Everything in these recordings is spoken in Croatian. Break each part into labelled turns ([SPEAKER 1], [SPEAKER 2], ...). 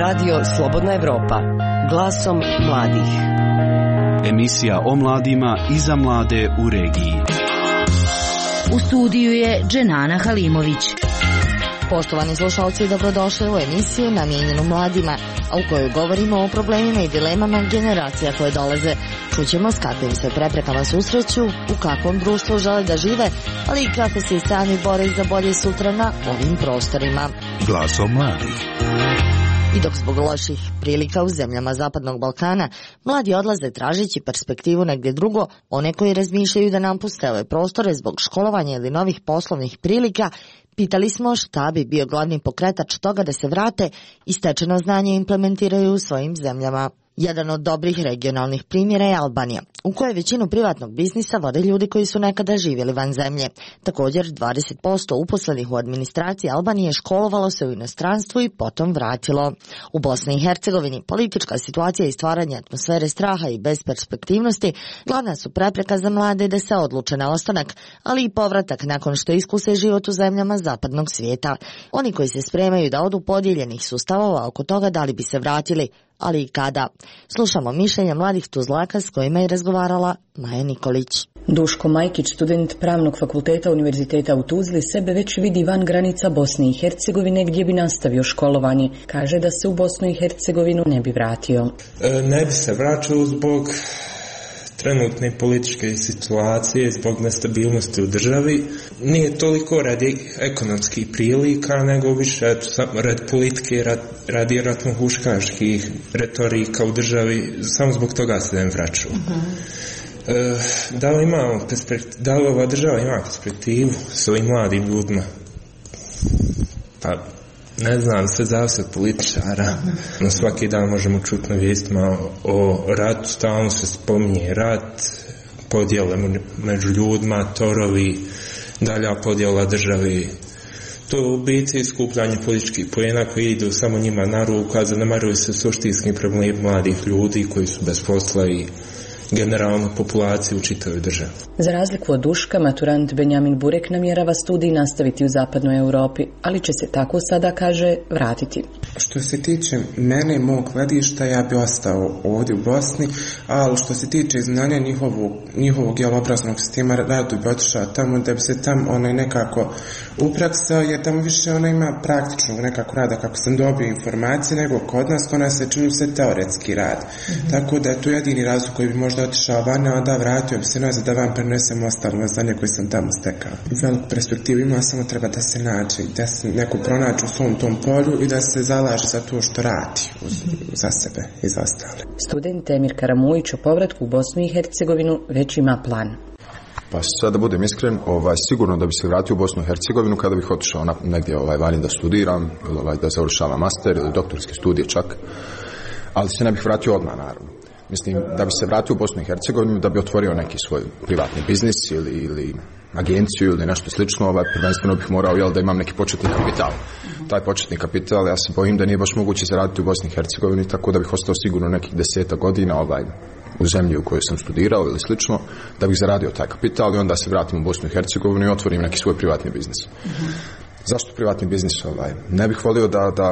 [SPEAKER 1] Radio Slobodna Evropa, glasom mladih.
[SPEAKER 2] Emisija o mladima i za mlade u regiji.
[SPEAKER 3] U studiju je Dženana Halimović.
[SPEAKER 4] Poštovani slušalci, dobrodošli u emisiju namijenjenu mladima, a u kojoj govorimo o problemima i dilemama generacija koje dolaze. Čućemo s kakvim se preprekama susreću, u kakvom društvu žele da žive, ali i kako se i sami bore za bolje sutra na ovim prostorima.
[SPEAKER 2] Glasom mladih.
[SPEAKER 4] I dok zbog loših prilika u zemljama Zapadnog Balkana, mladi odlaze tražeći perspektivu negdje drugo, one koji razmišljaju da napuste ove prostore zbog školovanja ili novih poslovnih prilika, pitali smo šta bi bio glavni pokretač toga da se vrate i stečeno znanje implementiraju u svojim zemljama. Jedan od dobrih regionalnih primjera je Albanija, u kojoj većinu privatnog biznisa vode ljudi koji su nekada živjeli van zemlje. Također, 20% uposlenih u administraciji Albanije školovalo se u inostranstvu i potom vratilo. U Bosni i Hercegovini politička situacija i stvaranje atmosfere straha i besperspektivnosti glavna su prepreka za mlade da se odluče na ostanak, ali i povratak nakon što iskuse život u zemljama zapadnog svijeta. Oni koji se spremaju da odu podijeljenih su stavova oko toga da li bi se vratili, ali i kada. Slušamo mišljenja mladih Tuzlaka s kojima je razgovarala Maja Nikolić.
[SPEAKER 5] Duško Majkić, student Pravnog fakulteta Univerziteta u Tuzli, sebe već vidi van granica Bosne i Hercegovine gdje bi nastavio školovanje. Kaže da se u Bosnu i Hercegovinu ne bi vratio.
[SPEAKER 6] Ne bi se vraćao zbog trenutne političke situacije, zbog nestabilnosti u državi. Nije toliko radi ekonomskih prilika, nego više radi politike, radi ratno-huškaških retorika u državi. Samo zbog toga se ne vraćao. Da li ova država ima perspektivu s ovim mladim ljudima? Pa, ne znam, sve zavisi od političara. No, svaki dan možemo čuti na vijestima o ratu, stalno se spominje rat, podjele među ljudima, torovi, dalja podjela državi. To je u biti skupljanje političkih poena koji idu samo njima na ruku, a zanemaruju se suštinski problemi mladih ljudi koji su bez posla i generalno populaciju u čitavoj državi.
[SPEAKER 5] Za razliku od Duška, maturant Benjamin Burek namjerava studij nastaviti u zapadnoj Europi, ali će se tako sada, kaže, vratiti.
[SPEAKER 7] Što se tiče mene i mog gledišta, ja bi ostao ovdje u Bosni, ali što se tiče znanja njihovog obrazovnog sistema, rado bi otišao tamo da bi se tamo nekako upraksao, jer tamo više ima praktičnog nekako rada, kako sam dobio informacije, nego kod nas se čini se teoretski rad. Tako da je tu jedini razlog koji bi možda otišao van, a onda vratio bi se nazad da vam prenesem ostalo znanje koje sam tamo stekao. Veliku perspektivu ima, samo treba da se nađe, da se neko pronađe u svom tom polju i da se zalaže za to što radi za sebe i za ostale.
[SPEAKER 5] Student Emir Karamujić o povratku u Bosnu i Hercegovinu već ima plan.
[SPEAKER 8] Pa sad da budem iskren, sigurno da bi se vratio u Bosnu i Hercegovinu kada bih otišao negdje vani da studiram, ili da završavam master ili doktorske studije čak, ali se ne bih vratio odmah, naravno. Mislim, da bi se vratio u Bosnu i Hercegovinu, da bi otvorio neki svoj privatni biznis ili agenciju ili nešto slično, prvenstveno bih morao da imam neki početni kapital. Taj početni kapital, ja se bojim da nije baš moguće zaraditi u Bosni i Hercegovini, tako da bih ostao sigurno nekih 10 godina u zemlji u kojoj sam studirao ili slično, da bih zaradio taj kapital i onda se vratim u Bosnu i Hercegovinu i otvorim neki svoj privatni biznis. Zašto privatni biznis? Ne bih volio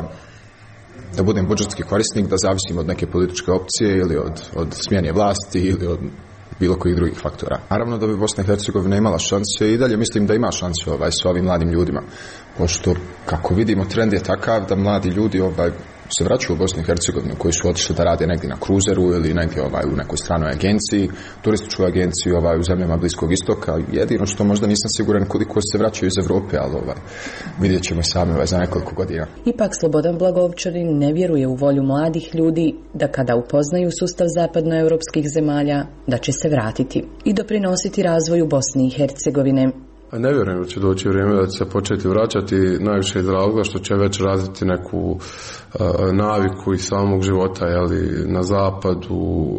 [SPEAKER 8] da budem budžetski korisnik, da zavisim od neke političke opcije ili od smjene vlasti ili od bilo kojih drugih faktora. Naravno da bi Bosna i Hercegovina imala šanse i dalje mislim da ima šanse s ovim mladim ljudima. Pošto, kako vidimo, trend je takav da mladi ljudi se vraćaju u Bosnu i Hercegovinu koji su otišli da rade negdje na kruzeru ili negdje u nekoj stranoj agenciji, turističkoj agenciji u zemljama Bliskog istoka. Jedino što možda nisam siguran koliko se vraćaju iz Evrope, ali vidjet ćemo sami za nekoliko godina.
[SPEAKER 5] Ipak Slobodan Blagovčanin ne vjeruje u volju mladih ljudi da kada upoznaju sustav zapadnoevropskih zemalja, da će se vratiti i doprinositi razvoju Bosne i Hercegovine.
[SPEAKER 9] Ne vjerujem da će doći vrijeme da će se početi vraćati, najviše iz razloga što će već razviti neku naviku iz samog života, na zapadu,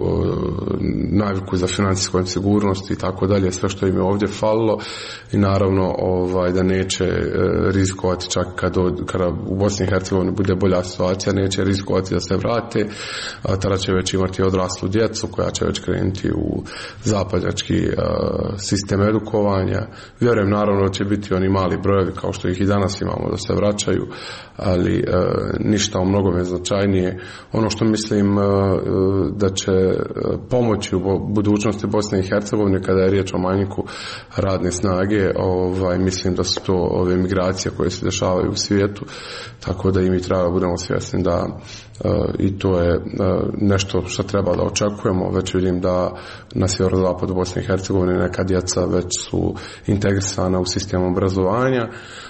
[SPEAKER 9] naviku za financijsku sigurnost i tako dalje, sve što im je ovdje falilo i naravno da neće rizikovati čak kada u Bosni i Hercegovini bude bolja situacija, neće rizikovati da se vrate, tada će već imati odraslu djecu koja će već krenuti u zapadnjački sistem edukovanja. Vjerujem Verujem naravno da će biti oni mali brojevi kao što ih i danas imamo da se vraćaju, ali ništa o mnogome značajnije. Ono što mislim da će pomoći u budućnosti Bosne i Hercegovine kada je riječ o manjku radne snage, mislim da su to ove migracije koje se dešavaju u svijetu, tako da i mi treba da budemo svjesni da i to je nešto što treba da očekujemo. Već vidim da na sjeverozapadu Bosne i Hercegovine neka djeca već su integrisana u sistem obrazovanja.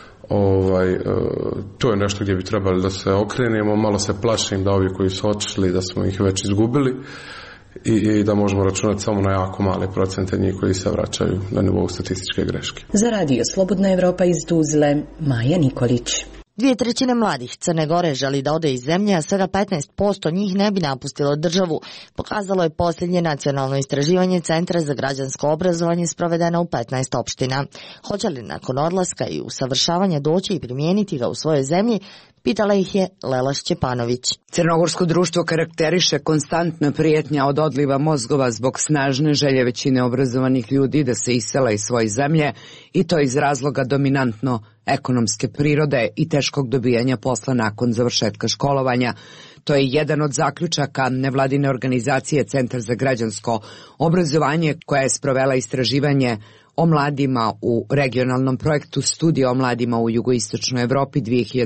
[SPEAKER 9] To je nešto gdje bi trebali da se okrenemo. Malo se plašim da ovi koji su otišli da smo ih već izgubili i da možemo računati samo na jako male procente njih koji se vraćaju na nivou statističke greške.
[SPEAKER 5] Za radio Slobodna Evropa iz Tuzle, Maja Nikolić.
[SPEAKER 4] 2/3 mladih Crne Gore želi da ode iz zemlje, a svega 15% njih ne bi napustilo državu, pokazalo je posljednje nacionalno istraživanje Centra za građansko obrazovanje sprovedeno u 15 opština. Hoće li nakon odlaska i usavršavanja doći i primijeniti ga u svojoj zemlji, pitala ih je Lela Šćepanović.
[SPEAKER 10] Crnogorsko društvo karakteriše konstantna prijetnja od odliva mozgova zbog snažne želje većine obrazovanih ljudi da se isele iz svoje zemlje, i to iz razloga dominantno ekonomske prirode i teškog dobijanja posla nakon završetka školovanja. To je jedan od zaključaka nevladine organizacije Centar za građansko obrazovanje, koja je sprovela istraživanje o mladima u regionalnom projektu Studija o mladima u jugoistočnoj Evropi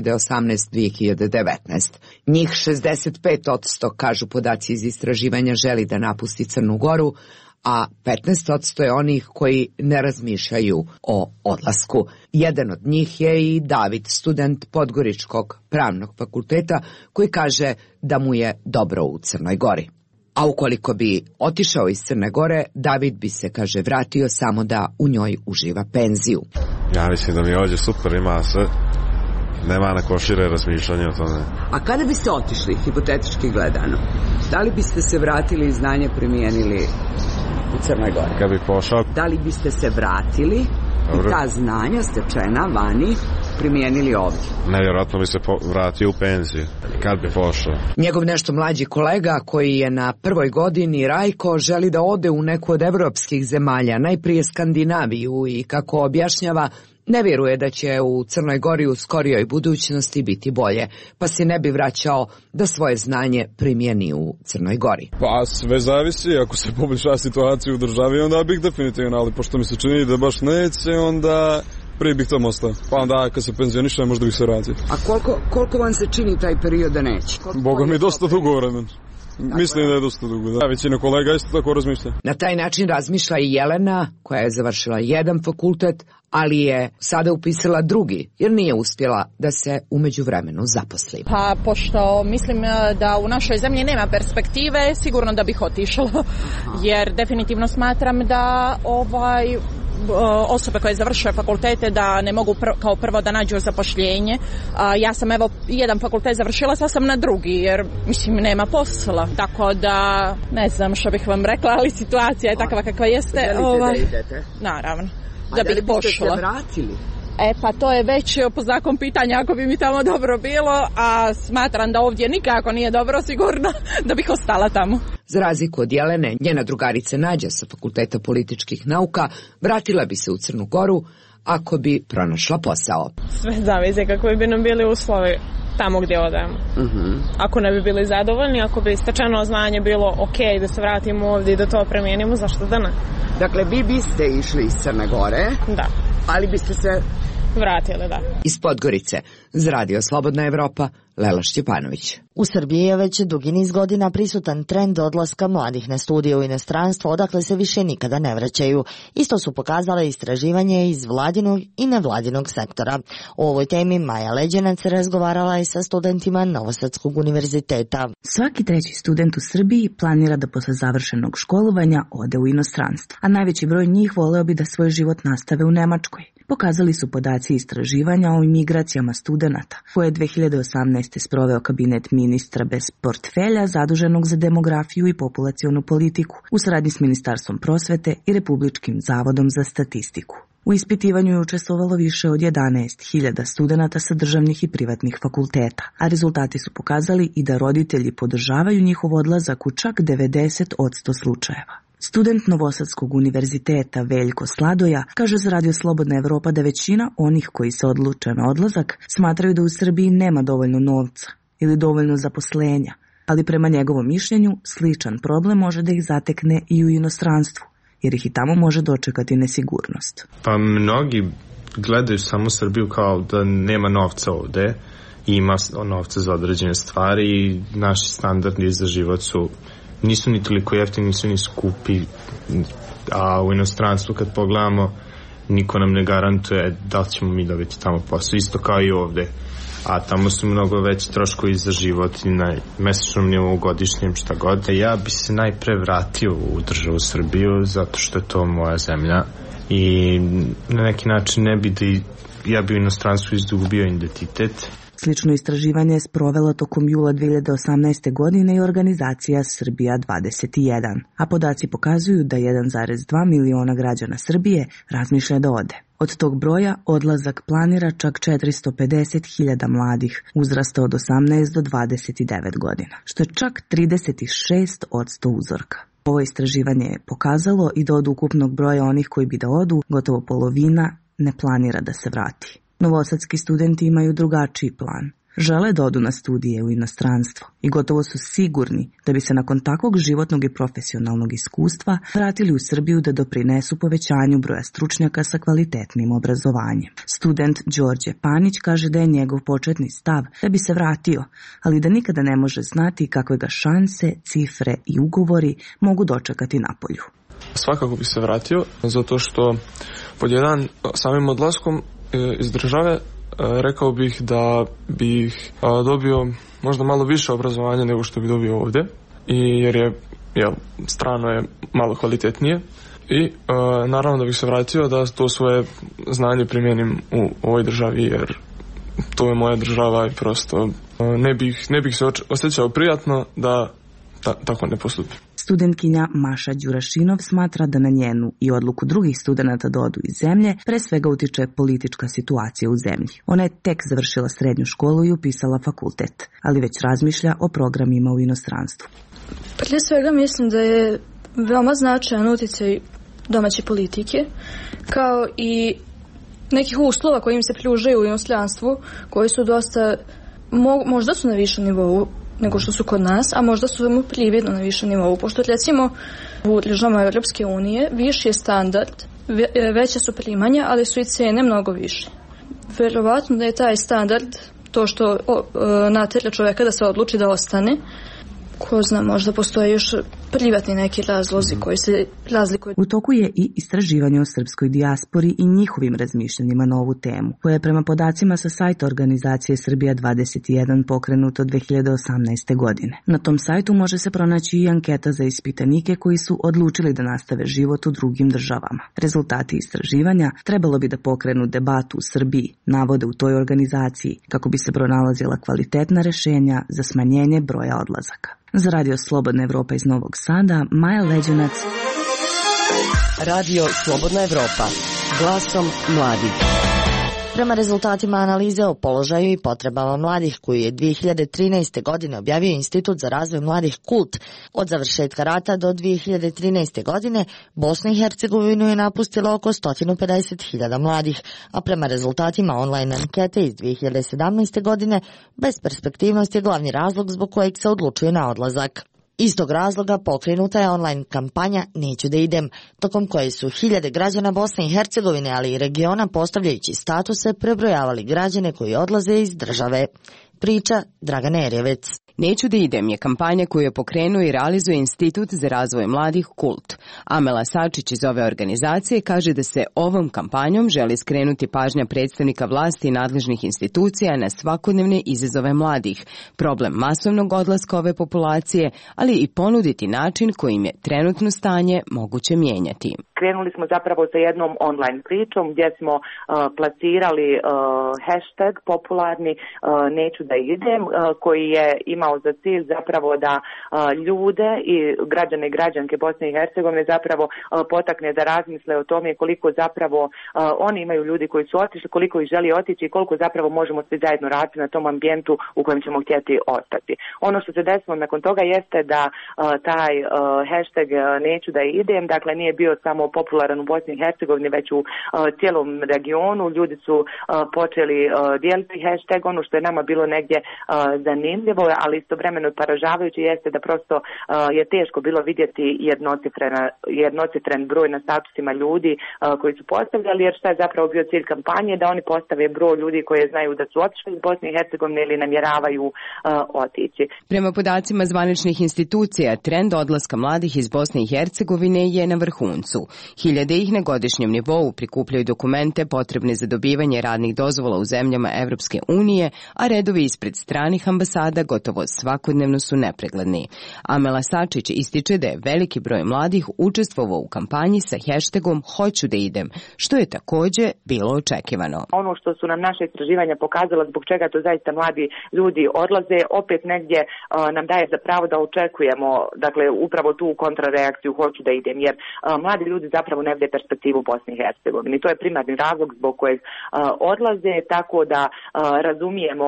[SPEAKER 10] 2018-2019. Njih 65%, kažu podaci iz istraživanja, želi da napusti Crnu Goru, a 15% je onih koji ne razmišljaju o odlasku. Jedan od njih je i David, student Podgoričkog pravnog fakulteta, koji kaže da mu je dobro u Crnoj Gori. A ukoliko bi otišao iz Crne Gore, David bi se, kaže, vratio samo da u njoj uživa penziju.
[SPEAKER 11] Ja mislim da mi je ovdje super, ima sve, nema neko šire razmišljanje o tome.
[SPEAKER 10] A kada biste otišli, hipotetički gledano, da li biste se vratili i znanje primijenili u Crnoj Gori?
[SPEAKER 11] Kad bi pošao?
[SPEAKER 10] Da li biste se vratili i ta znanja stečena vani primijenili ovdje?
[SPEAKER 11] Nevjerojatno bi se vratio u penziju kad bi pošao.
[SPEAKER 10] Njegov nešto mlađi kolega koji je na prvoj godini, Rajko, želi da ode u neku od evropskih zemalja, najprije Skandinaviju, i kako objašnjava, ne vjeruje da će u Crnoj Gori u skorijoj budućnosti biti bolje, pa se ne bi vraćao da svoje znanje primijeni u Crnoj Gori.
[SPEAKER 12] Pa sve zavisi, ako se poboljša situacija u državi, onda bih definitivno, ali pošto mi se čini da baš neće, onda prije bih tamo ostao. Pa onda kad se penzionišem, možda bih se vratio.
[SPEAKER 10] A koliko vam se čini taj period da neće?
[SPEAKER 12] Boga mi je dosta dugo vremen. Mislim da je dosta dugo. Da, većina kolega isto tako razmišlja.
[SPEAKER 10] Na taj način razmišlja i Jelena, koja je završila jedan fakultet, ali je sada upisala drugi, jer nije uspjela da se u međuvremenu zaposli.
[SPEAKER 13] Pa pošto mislim da u našoj zemlji nema perspektive, sigurno da bih otišla, jer definitivno smatram da osobe koje završuje fakultete da ne mogu kao prvo da nađu zapošljenje. Ja sam jedan fakultet završila, sad sam na drugi, jer mislim nema posla. Tako da ne znam što bih vam rekla, ali situacija je takva kakva jeste.
[SPEAKER 10] Želite da idete?
[SPEAKER 13] Naravno.
[SPEAKER 10] Da li biste se vratili?
[SPEAKER 13] Pa to je već po zakon pitanja ako bi mi tamo dobro bilo, a smatram da ovdje nikako nije dobro, sigurno da bih ostala tamo.
[SPEAKER 10] Za razliku od Jelene, njena drugarica Nađa sa Fakulteta političkih nauka vratila bi se u Crnu Goru ako bi pronašla posao.
[SPEAKER 14] Sve zavisi kako bi nam bili uslovi tamo gdje odemo. Ako ne bi bili zadovoljni, ako bi stečeno znanje bilo ok da se vratimo ovdje i da to primijenimo, zašto da ne?
[SPEAKER 10] Dakle, vi biste išli iz Crne Gore,
[SPEAKER 14] da,
[SPEAKER 10] ali biste se
[SPEAKER 14] vratili, da.
[SPEAKER 10] Iz Podgorice, za radio Slobodna Evropa, Lela Šćepanović.
[SPEAKER 4] U Srbiji je već dugi niz godina prisutan trend odlaska mladih na studije u inostranstvo, odakle se više nikada ne vraćaju. Isto su pokazale istraživanje iz vladinog i nevladinog sektora. O ovoj temi Maja Leđenac razgovarala je sa studentima Novosadskog univerziteta.
[SPEAKER 15] Svaki treći student u Srbiji planira da posle završenog školovanja ode u inostranstvo, a najveći broj njih voleo bi da svoj život nastave u Nemačkoj. Pokazali su podaci istraživanja o imigracijama studenata, koje je 2018. sproveo kabinet ministra bez portfelja zaduženog za demografiju i populacionu politiku u saradnji s Ministarstvom prosvete i Republičkim zavodom za statistiku. U ispitivanju je učestvovalo više od 11.000 studenata sa državnih i privatnih fakulteta, a rezultati su pokazali i da roditelji podržavaju njihov odlazak u čak 90% slučajeva. Student Novosadskog univerziteta Veljko Sladoja kaže za Radio Slobodna Evropa da većina onih koji se odluče na odlazak smatraju da u Srbiji nema dovoljno novca ili dovoljno zaposlenja, ali prema njegovom mišljenju sličan problem može da ih zatekne i u inostranstvu, jer ih i tamo može dočekati nesigurnost.
[SPEAKER 16] Pa mnogi gledaju samo Srbiju kao da nema novca ovde, ima novca za određene stvari i naši standardi za život nisu ni toliko jeftini, nisu ni skupi, a u inostranstvu kad pogledamo niko nam ne garantuje da ćemo mi dobiti tamo posao, isto kao i ovde, a tamo su mnogo veći troškovi za život i na mesečnom nivou, godišnjem, šta god. Ja bi se najpre vratio u državu Srbiju zato što je to moja zemlja i na neki način ne bi da ja bi u inostranstvu izgubio identitet.
[SPEAKER 15] Slično istraživanje je sprovela tokom jula 2018. godine i organizacija Srbija 21, a podaci pokazuju da 1,2 miliona građana Srbije razmišlja da ode. Od tog broja odlazak planira čak 450.000 mladih uzrasta od 18 do 29 godina, što je čak 36% uzorka. Ovo istraživanje je pokazalo i da od ukupnog broja onih koji bi da odu, gotovo polovina ne planira da se vrati. Novosadski studenti imaju drugačiji plan. Žele da odu na studije u inostranstvo i gotovo su sigurni da bi se nakon takvog životnog i profesionalnog iskustva vratili u Srbiju da doprinesu povećanju broja stručnjaka sa kvalitetnim obrazovanjem. Student Đorđe Panić kaže da je njegov početni stav da bi se vratio, ali da nikada ne može znati kakve ga šanse, cifre i ugovori mogu dočekati napolju.
[SPEAKER 17] Svakako bi se vratio, zato što pod jedan samim odlaskom iz države rekao bih da bih dobio možda malo više obrazovanja nego što bi dobio ovde, jer je strano je malo kvalitetnije i naravno da bih se vratio da to svoje znanje primjenim u ovoj državi, jer to je moja država i prosto ne bih se osjećao prijatno da tako ne postupim.
[SPEAKER 15] Studentkinja Maša Đurašinov smatra da na njenu i odluku drugih studenata da odu iz zemlje pre svega utiče politička situacija u zemlji. Ona je tek završila srednju školu i upisala fakultet, ali već razmišlja o programima u inostranstvu.
[SPEAKER 18] Prije svega mislim da je veoma značajan uticaj domaće politike, kao i nekih uslova koji im se pružaju u inostranstvu, koji su dosta, možda su na višem nivou nego što su kod nas, a možda su samo prividno na višem nivou, pošto recimo u državama Europske unije viši je standard, veća su primanja, ali su i cene mnogo više. Verovatno da je taj standard to što natera čovjeka da se odluči da ostane. Ko zna, možda postoje još privatni neki razlozi koji se razlikuju.
[SPEAKER 15] U toku je i istraživanje o srpskoj dijaspori i njihovim razmišljanjima na ovu temu, koje je prema podacima sa sajta organizacije Srbija 21 pokrenuto 2018. godine. Na tom sajtu može se pronaći i anketa za ispitanike koji su odlučili da nastave život u drugim državama. Rezultati istraživanja trebalo bi da pokrenu debatu u Srbiji, navode u toj organizaciji, kako bi se pronalazila kvalitetna rešenja za smanjenje broja odlazaka. Za Radio Slobodna Evropa iz Novog Sada, Maja Leđenac.
[SPEAKER 1] Radio Slobodna Evropa, glasom mladih.
[SPEAKER 4] Prema rezultatima analize o položaju i potrebama mladih koju je 2013. godine objavio Institut za razvoj mladih KULT, od završetka rata do 2013. godine Bosnu i Hercegovinu je napustilo oko 150.000 mladih, a prema rezultatima online ankete iz 2017. godine besperspektivnost je glavni razlog zbog kojeg se odlučuje na odlazak. Iz tog razloga pokrenuta je online kampanja Neću da idem, tokom koje su hiljade građana Bosne i Hercegovine, ali i regiona, postavljajući statuse, prebrojavali građane koji odlaze iz države. Priča Dragana Erjevec.
[SPEAKER 1] Neću da idem je kampanja koju je pokrenuo i realizuje Institut za razvoj mladih KULT. Amela Sačić iz ove organizacije kaže da se ovom kampanjom želi skrenuti pažnja predstavnika vlasti i nadležnih institucija na svakodnevne izazove mladih, problem masovnog odlaska ove populacije, ali i ponuditi način kojim je trenutno stanje moguće mijenjati.
[SPEAKER 19] krenuli smo zapravo sa jednom online pričom gdje smo plasirali hashtag popularni neću da idem, koji je imao za cilj zapravo da ljude i građane i građanke Bosne i Hercegovine zapravo potakne da razmisle o tome koliko zapravo oni imaju ljudi koji su otišli, koliko ih želi otići i koliko zapravo možemo svi zajedno raditi na tom ambijentu u kojem ćemo htjeti ostati. Ono što se desilo nakon toga jeste da taj hashtag neću da idem, dakle nije bio samo popularan u Bosni i Hercegovini, već u cijelom regionu. Ljudi su počeli dijeliti hashtag. Ono što je nama bilo negdje zanimljivo, ali istovremeno poražavajuće jeste da prosto je teško bilo vidjeti jednocifren broj na statusima ljudi koji su postavljali, jer šta je zapravo bio cilj kampanje, da oni postave broj ljudi koji znaju da su otišli iz Bosne i Hercegovine ili namjeravaju otići.
[SPEAKER 1] Prema podacima zvaničnih institucija, trend odlaska mladih iz Bosne i Hercegovine je na vrhuncu. Hiljade ih na godišnjem nivou prikupljaju dokumente potrebne za dobivanje radnih dozvola u zemljama Evropske unije, a redovi ispred stranih ambasada gotovo svakodnevno su nepregledni. Amela Sačić ističe da je veliki broj mladih učestvovao u kampanji sa hashtagom Hoću da idem, što je također bilo očekivano.
[SPEAKER 19] Ono što su nam naše istraživanja pokazala zbog čega to zaista mladi ljudi odlaze, opet negdje nam daje za pravo da očekujemo, dakle, upravo tu kontrareakciju Hoću da idem, jer mladi ljudi zapravo ne vide perspektivu u Bosni i Hercegovini. To je primarni razlog zbog kojeg odlaze, tako da razumijemo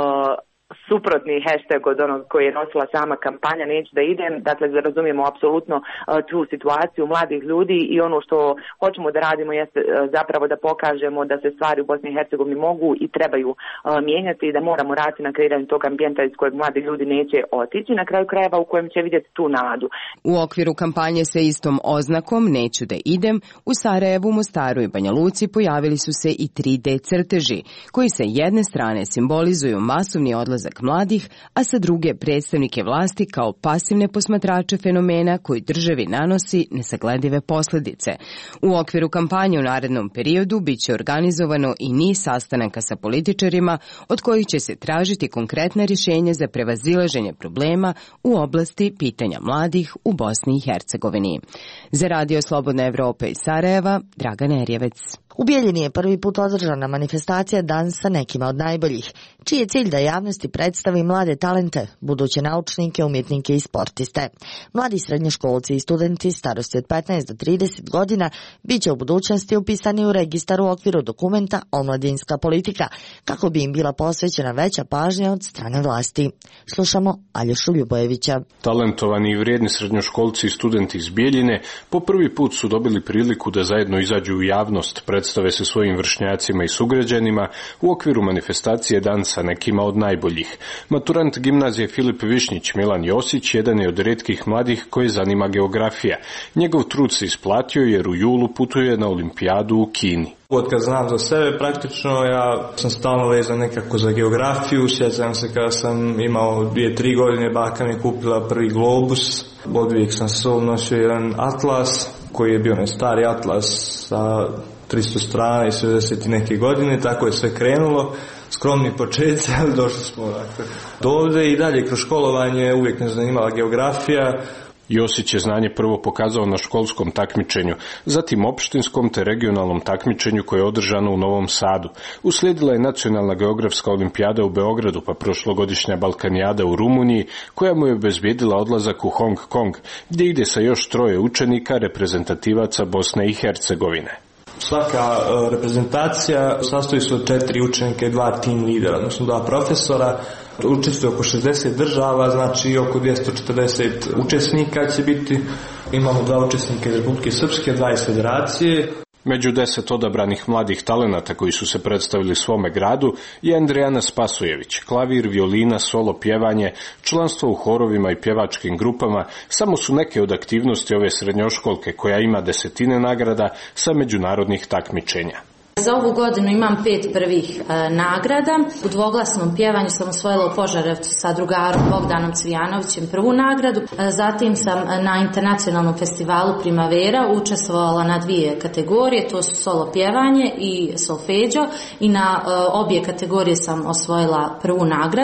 [SPEAKER 19] suprotni hashtag od onog koji je nosila sama kampanja neću da idem, dakle razumijemo apsolutno tu situaciju mladih ljudi i ono što hoćemo da radimo jeste zapravo da pokažemo da se stvari u Bosni i Hercegovini mogu i trebaju mijenjati i da moramo raditi na kreiranju tog ambijenta iz kojeg mladi ljudi neće otići, na kraju krajeva u kojem će vidjeti tu nadu.
[SPEAKER 1] U okviru kampanje sa istom oznakom neću da idem, u Sarajevu, Mostaru i Banja Luci pojavili su se i 3D crteži koji sa jedne strane simbolizuju masovni odlazak mladih, a sa druge predstavnike vlasti kao pasivne posmatrače fenomena koji državi nanosi nesagledive posljedice. U okviru kampanje u narednom periodu bit će organizovano i niz sastanaka sa političarima od kojih će se tražiti konkretna rješenja za prevazilaženje problema u oblasti pitanja mladih u Bosni i Hercegovini. Za Radio Slobodna Evropa iz Sarajeva, Dragana Erjevec.
[SPEAKER 4] U Bijeljini je prvi put održana manifestacija Dan sa nekima od najboljih, čiji je cilj da javnosti predstavi mlade talente, buduće naučnike, umjetnike i sportiste. Mladi srednjoškolci i studenti starosti od 15 do 30 godina bit će u budućnosti upisani u registar u okviru dokumenta Omladinska politika, kako bi im bila posvećena veća pažnja od strane vlasti. Slušamo Aljošu Ljubojevića.
[SPEAKER 20] Talentovani i vrijedni srednjoškolci i studenti iz Bijeljine po prvi put su dobili priliku da zajedno izađu u javnost, predstave se svojim vršnjacima i sugrađanima u okviru manifestacije Dan sa nekima od najboljih. Maturant gimnazije Filip Višnjić Milan Josić jedan je od rijetkih mladih koje zanima geografija. Njegov trud se isplatio jer u julu putuje na olimpijadu u Kini.
[SPEAKER 21] Od kad znam za sebe, praktično ja sam stalno vezan nekako za geografiju. Sjećam se kada sam imao 2-3 godine, baka mi je kupila prvi globus. Od uvijek sam sa sobom nosio jedan atlas, koji je bio stari atlas sa 300 strana i 60 i neke godine, tako je sve krenulo. Skromni početci, ali došli smo do ovdje i dalje kroz školovanje uvijek me zanimala geografija.
[SPEAKER 20] Josić je znanje prvo pokazao na školskom takmičenju, zatim opštinskom te regionalnom takmičenju koje je održano u Novom Sadu. Uslijedila je nacionalna geografska olimpijada u Beogradu, pa prošlogodišnja Balkanijada u Rumuniji, koja mu je obezbijedila odlazak u Hong Kong, gdje ide sa još 3 učenika reprezentativaca Bosne i Hercegovine.
[SPEAKER 21] Svaka reprezentacija sastoji se od 4 učenika i 2 tim lidera, odnosno 2 profesora. Učestvuje oko 60 država, znači oko 240 učesnika će biti. Imamo 2 učesnika iz Republike Srpske, 2 iz Federacije.
[SPEAKER 20] Među 10 odabranih mladih talenata koji su se predstavili svome gradu je Andrijana Spasojević, klavir, violina, solo pjevanje, članstvo u horovima i pjevačkim grupama, samo su neke od aktivnosti ove srednjoškolke koja ima 10 nagrada sa međunarodnih takmičenja.
[SPEAKER 22] Za ovu godinu imam 5 prvih nagrada. U dvoglasnom pjevanju sam osvojila u Požarevcu sa drugarom Bogdanom Cvijanovićem prvu nagradu. Zatim sam na internacionalnom festivalu Primavera učestvovala na 2 kategorije, to su solo pjevanje i solfeđo, i na obje kategorije sam osvojila prvu nagradu.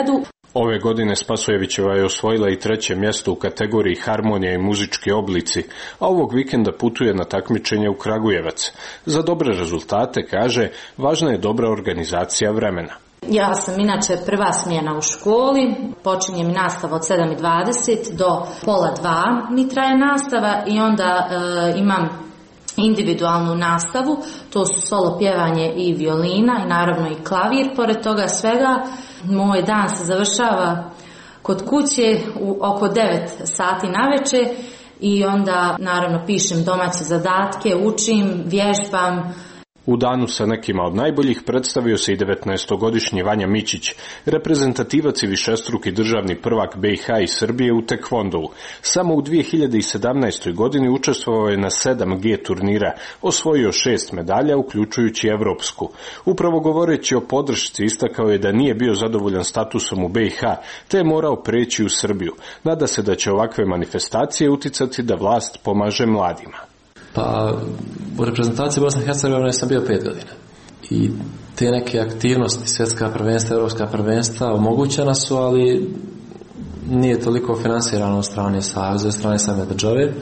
[SPEAKER 20] Ove godine Spasojevićeva je osvojila i 3. mjesto u kategoriji harmonija i muzički oblici, a ovog vikenda putuje na takmičenje u Kragujevac. Za dobre rezultate, kaže, važna je dobra organizacija vremena.
[SPEAKER 22] Ja sam inače prva smjena u školi, počinje mi nastava od 7:20 do 1:30 mi traje nastava i onda imam individualnu nastavu, to su solo pjevanje i violina i naravno i klavir. Pored toga svega, moj dan se završava kod kuće u oko 9 sati navečer i onda naravno pišem domaće zadatke, učim, vježbam.
[SPEAKER 20] U danu sa nekima od najboljih predstavio se i 19-godišnji Vanja Mićić, reprezentativac i višestruki državni prvak BiH i Srbije u tekvondou. Samo u 2017. godini učestvovao je na 7 G turnira, osvojio 6 medalja, uključujući evropsku. Upravo govoreći o podršci, istakao je da nije bio zadovoljan statusom u BiH, te je morao preći u Srbiju. Nada se da će ovakve manifestacije uticati da vlast pomaže mladima.
[SPEAKER 2] Pa u reprezentaciji Bosne i Hercegovine sam bio 5 godina i te neke aktivnosti, svjetska prvenstva, evropska prvenstva omogućena su, ali nije toliko finansirano od strane saveza, od strane same države,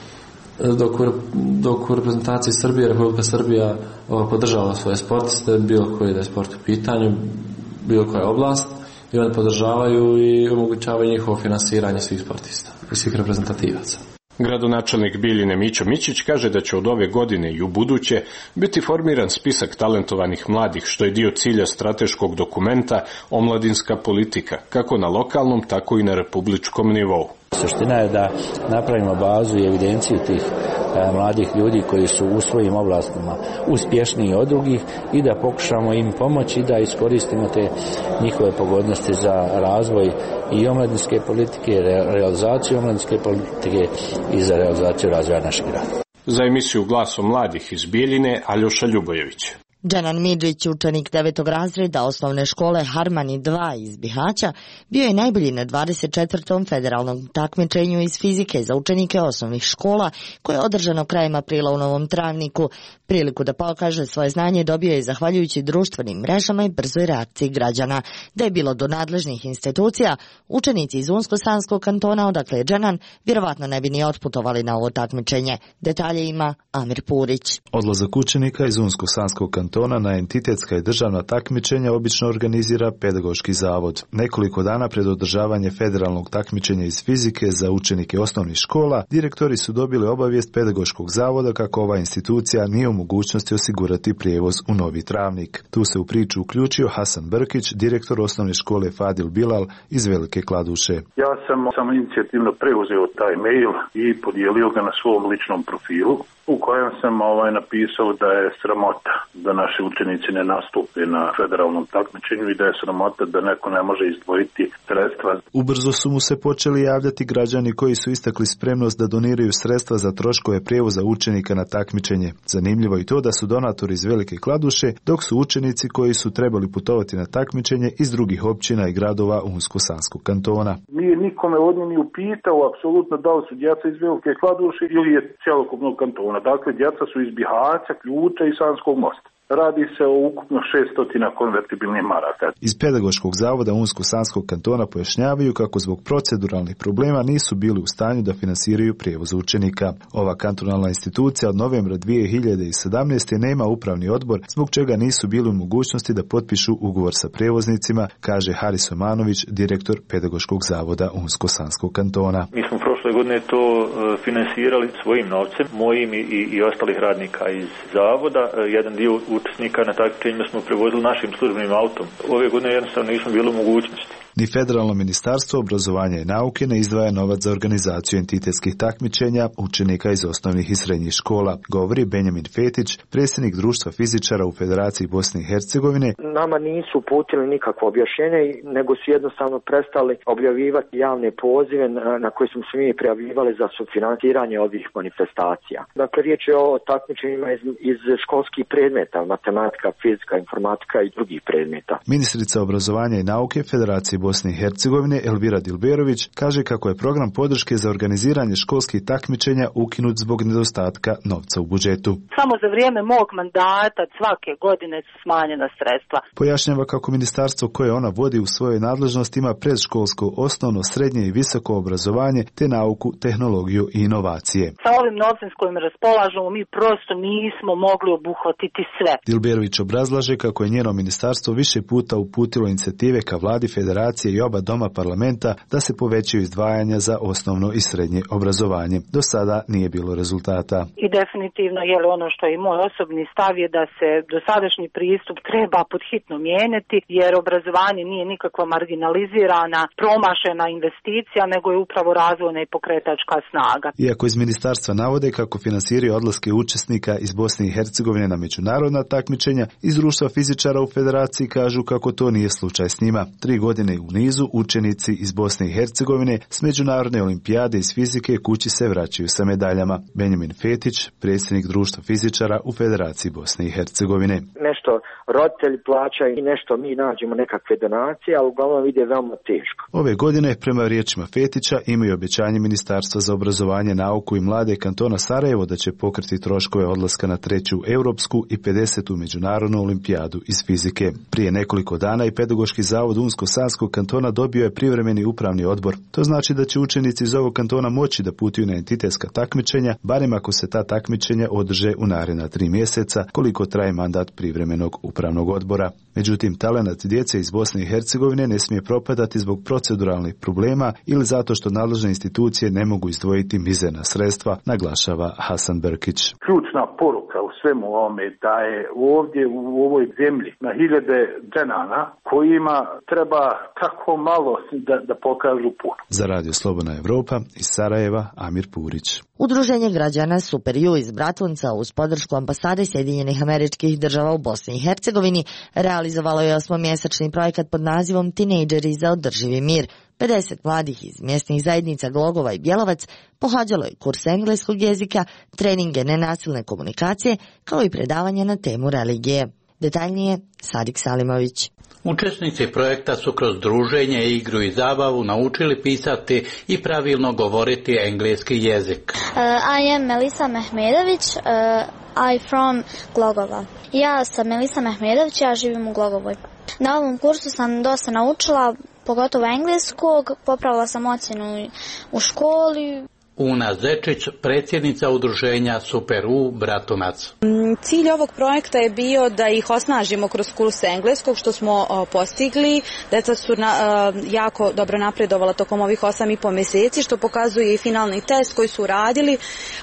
[SPEAKER 2] dok u reprezentaciji Srbije, Republika Srbija podržava svoje sportiste, bilo koji da je sport u pitanju, bilo koja oblast, i oni podržavaju i omogućavaju njihovo finansiranje svih sportista i svih reprezentativaca.
[SPEAKER 20] Gradonačelnik Bijeljine Mićo Mićić kaže da će od ove godine i u buduće biti formiran spisak talentovanih mladih, što je dio cilja strateškog dokumenta Omladinska politika, kako na lokalnom, tako i na republičkom nivou.
[SPEAKER 3] Suština je da napravimo bazu i evidenciju tih mladih ljudi koji su u svojim oblastima uspješniji od drugih i da pokušamo im pomoći da iskoristimo te njihove pogodnosti za razvoj i omladinske politike, realizaciju omladinske politike i za realizaciju razvoja našeg grada.
[SPEAKER 20] Za emisiju Glasom mladih iz Bijeljine, Aljoša Ljubojević.
[SPEAKER 4] Džanan Midžić, učenik 9. razreda osnovne škole Harmani 2 iz Bihaća, bio je najbolji na 24. federalnom takmičenju iz fizike za učenike osnovnih škola, koje je održano krajem aprila u Novom Travniku. Priliku da pokaže svoje znanje dobio je zahvaljujući društvenim mrežama i brzoj reakciji građana. Da je bilo do nadležnih institucija, učenici iz Unsko-Sanskog kantona, odakle je Džanan, vjerovatno ne bi ni otputovali na ovo takmičenje. Detalje ima Amir Purić.
[SPEAKER 23] Odlazak učenika iz Unsko-Sanskog kantona na entitetska i državna takmičenja obično organizira Pedagoški zavod. Nekoliko dana pred održavanje federalnog takmičenja iz fizike za učenike osnovnih škola, direktori su dobili obavijest Pedagoškog zavoda kako ova institucija nije u mogućnosti osigurati prijevoz u Novi Travnik. Tu se u priču uključio Hasan Brkić, direktor osnovne škole Fadil Bilal iz Velike Kladuše.
[SPEAKER 24] Ja sam inicijativno preuzeo taj mail i podijelio ga na svom ličnom profilu, u kojem sam napisao da je sramota da naši učenici ne nastupe na federalnom takmičenju i da je sramota da neko ne može izdvojiti sredstva.
[SPEAKER 23] Ubrzo su mu se počeli javljati građani koji su istakli spremnost da doniraju sredstva za troškove prijevoza učenika na takmičenje. Zanimljivo je to da su donatori iz Velike Kladuše, dok su učenici koji su trebali putovati na takmičenje iz drugih općina i gradova Unsko-Sanskog kantona.
[SPEAKER 24] Nije nikome od njih ni upitao apsolutno da li su djeca iz Velike Kladuše ili je cjelokupnog kantona. Dakle, djeca su iz Bihaća, Ključa i Sanskog mosta. Radi se o ukupno 600 konvertibilnih maraka.
[SPEAKER 23] Iz Pedagoškog zavoda Unsko-Sanskog kantona pojašnjavaju kako zbog proceduralnih problema nisu bili u stanju da finansiraju prijevoz učenika. Ova kantonalna institucija od novembra 2017. nema upravni odbor, zbog čega nisu bili u mogućnosti da potpišu ugovor sa prijevoznicima, kaže Haris Omanović, direktor Pedagoškog zavoda Unsko-Sanskog kantona.
[SPEAKER 25] Mi smo prošle godine to finansirali svojim novcem, mojim i ostalih radnika iz zavoda. Jedan dio učesnika na takmičenjima smo prevozili našim službenim autom. Ove godine jednostavno nismo bili u mogućnosti.
[SPEAKER 23] Ni Federalno ministarstvo obrazovanja i nauke ne izdvaja novac za organizaciju entitetskih takmičenja učenika iz osnovnih i srednjih škola, govori Benjamin Fetić, predsjednik društva fizičara u Federaciji Bosne i Hercegovine.
[SPEAKER 26] Nama nisu uputili nikakvo objašnjenje, nego su jednostavno prestali objavljivati javne pozive na koje smo se mi prijavljivali za sufinansiranje ovih manifestacija. Dakle, riječ je o takmičenjima iz školskih predmeta, matematika, fizika, informatika i drugih predmeta.
[SPEAKER 23] Ministrica obrazovanja i nauke Federacije Bosne i Hercegovine Elvira Dilberović kaže kako je program podrške za organiziranje školskih takmičenja ukinut zbog nedostatka novca u budžetu.
[SPEAKER 5] Samo za vrijeme mog mandata svake godine su smanjena sredstva.
[SPEAKER 23] Pojašnjava kako ministarstvo koje ona vodi u svojoj nadležnosti ima predškolsko, osnovno, srednje i visoko obrazovanje te nauku, tehnologiju i inovacije.
[SPEAKER 5] Sa ovim novcem s kojim raspolažemo mi prosto nismo mogli obuhvatiti sve.
[SPEAKER 23] Dilberović obrazlaže kako je njeno ministarstvo više puta uputilo inicijative ka vladi federacije i oba doma parlamenta da se povećaju izdvajanja za osnovno i srednje obrazovanje. Do sada nije bilo rezultata.
[SPEAKER 5] I definitivno ono što je moj osobni stav je da se dosadašnji pristup treba podhitno mijenjati, jer obrazovanje nije nikakva marginalizirana, promašena investicija, nego je upravo razvojna i pokretačka snaga.
[SPEAKER 23] Iako iz ministarstva navode kako finansiraju odlaske učesnika iz Bosne i Hercegovine na međunarodna takmičenja, iz društva fizičara u federaciji kažu kako to nije slučaj s njima. 3 godine u nizu učenici iz Bosne i Hercegovine s međunarodne olimpijade iz fizike kući se vraćaju sa medaljama. Benjamin Fetić, predsjednik društva fizičara u Federaciji Bosne i Hercegovine.
[SPEAKER 26] Nešto roditelji plaćaju i nešto mi nađemo nekakve donacije, ali uglavnom ide veoma teško.
[SPEAKER 23] Ove godine, prema riječima Fetića, imaju obećanje Ministarstva za obrazovanje, nauku i mlade kantona Sarajevo da će pokriti troškove odlaska na 3. europsku i 50. međunarodnu olimpijadu iz fizike. Prije nekoliko dana i Pedagoški zavod Unsko-Sanskog kantona dobio je privremeni upravni odbor. To znači da će učenici iz ovog kantona moći da putuju na entitetska takmičenja, barem ako se ta takmičenja održe u naredna 3 mjeseca, koliko traje mandat privremenog upravnog odbora. Međutim, talenat djece iz Bosne i Hercegovine ne smije propadati zbog proceduralnih problema ili zato što nadležne institucije ne mogu izdvojiti mizerna sredstva, naglašava Hasan Brkić.
[SPEAKER 24] Ključna poruka u svemu ovome da je ovdje u ovoj zemlji na hiljade dženana kojima treba tako malo da pokažu puno.
[SPEAKER 23] Za Radio Slobodna Evropa iz Sarajeva, Amir Purić.
[SPEAKER 4] Udruženje građana Super U iz Bratunca uz podršku ambasade Sjedinjenih Američkih Država u Bosni i Hercegovini realizovalo je 8-mjesečni projekat pod nazivom Tinejdžeri za održivi mir. 50 mladih iz mjesnih zajednica Glogova i Bjelovac pohađalo je kurs engleskog jezika, treninge nenasilne komunikacije, kao i predavanje na temu religije. Detaljnije, Sadik Salimović.
[SPEAKER 6] Učesnici projekta su kroz druženje, igru i zabavu naučili pisati i pravilno govoriti engleski jezik.
[SPEAKER 7] I am Melisa Mehmedović, I from Glogova. Ja sam Melisa Mehmedović, ja živim u Glogovoj. Na ovom kursu sam dosta naučila, pogotovo engleskog, popravila sam ocjenu u školi.
[SPEAKER 6] Una Zečić, predsjednica udruženja Super U Bratunac.
[SPEAKER 8] Cilj ovog projekta je bio da ih osnažimo kroz kurs engleskog, što smo postigli. Deca su jako dobro napredovala tokom ovih 8,5 mjeseci, što pokazuje i finalni test koji su radili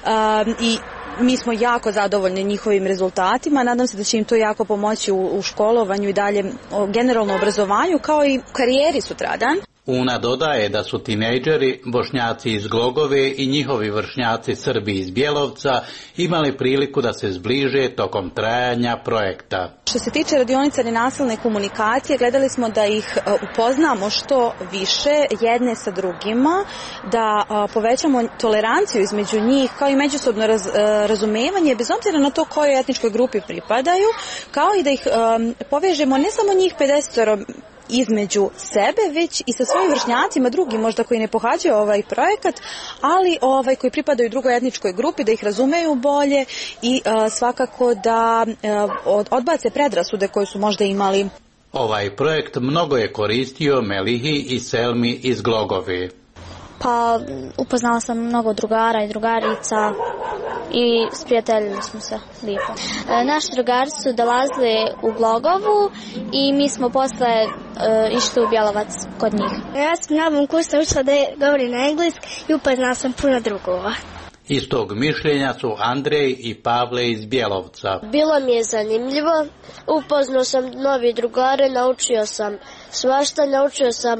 [SPEAKER 8] i mi smo jako zadovoljni njihovim rezultatima. Nadam se da će im to jako pomoći u školovanju i dalje generalno obrazovanju, kao i karijeri sutradan.
[SPEAKER 6] Una dodaje da su tinejdžeri, Bošnjaci iz Glogove i njihovi vršnjaci Srbi iz Bjelovca imali priliku da se zbliže tokom trajanja projekta.
[SPEAKER 8] Što se tiče radionica nenasilne komunikacije, gledali smo da ih upoznamo što više jedne sa drugima, da povećamo toleranciju između njih, kao i međusobno razumevanje, bez obzira na to kojoj etničkoj grupi pripadaju, kao i da ih povežemo ne samo njih 50 između sebe, već i sa svojim vršnjacima, drugim možda koji ne pohađaju ovaj projekat, ali koji pripadaju drugoj etničkoj grupi, da ih razumeju bolje i svakako da odbace predrasude koje su možda imali.
[SPEAKER 6] Ovaj projekt mnogo je koristio Melihi i Selmi iz Glogove.
[SPEAKER 7] Pa upoznala sam mnogo drugara i drugarica i sprijateljili smo se lijepo. Naši drugari su dolazili u Glogovu i mi smo posle išli u Bjelovac kod njih.
[SPEAKER 9] Ja sam na ovom kursu učila da govorim na engleski i upoznala sam puno drugova.
[SPEAKER 6] Iz tog mišljenja su Andrej i Pavle iz Bjelovca.
[SPEAKER 9] Bilo mi je zanimljivo, upoznao sam novi drugare, naučio sam svašta, naučio sam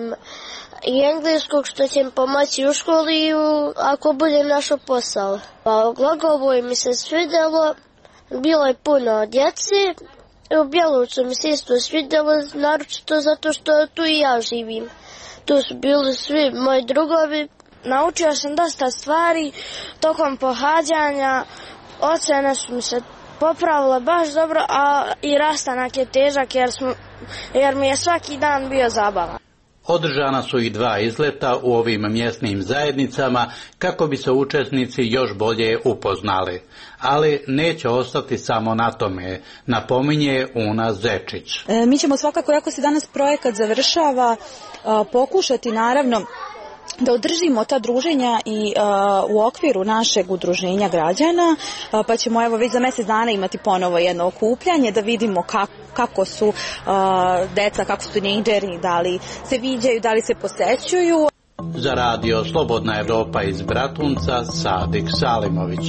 [SPEAKER 9] i engleskog što će mi pomoći u školi i ako budem našao posao. Pa u Glogovoj mi se svidjelo, bilo je puno djece, u Bjelovcu mi se isto svidjelo, naročito zato što tu i ja živim. Tu su bili svi moji drugovi.
[SPEAKER 11] Naučio sam dosta stvari tokom pohađanja, ocjene su mi se popravile baš dobro, a i rastanak je težak jer mi je svaki dan bio zabavan.
[SPEAKER 6] Održana su i 2 izleta u ovim mjesnim zajednicama kako bi se učesnici još bolje upoznali. Ali neće ostati samo na tome, napominje Una Zečić.
[SPEAKER 8] Mi ćemo svakako, ako se danas projekat završava, pokušati naravno da održimo ta druženja i u okviru našeg udruženja građana, pa ćemo evo već za mjesec dana imati ponovo jedno okupljanje da vidimo kako su deca, kako su tinejdžeri, da li se viđaju, da li se posećuju.
[SPEAKER 6] Za radio Slobodna Evropa iz Bratunca, Sadik Salimović.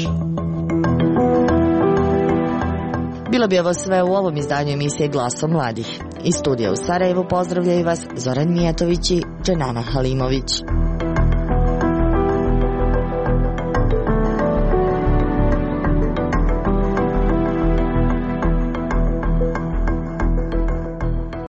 [SPEAKER 4] Bilo bi ovo sve u ovom izdanju emisije Glasom mladih. Iz studija u Sarajevu pozdravljaju vas Zoran Mijatović i Dženana Halimović.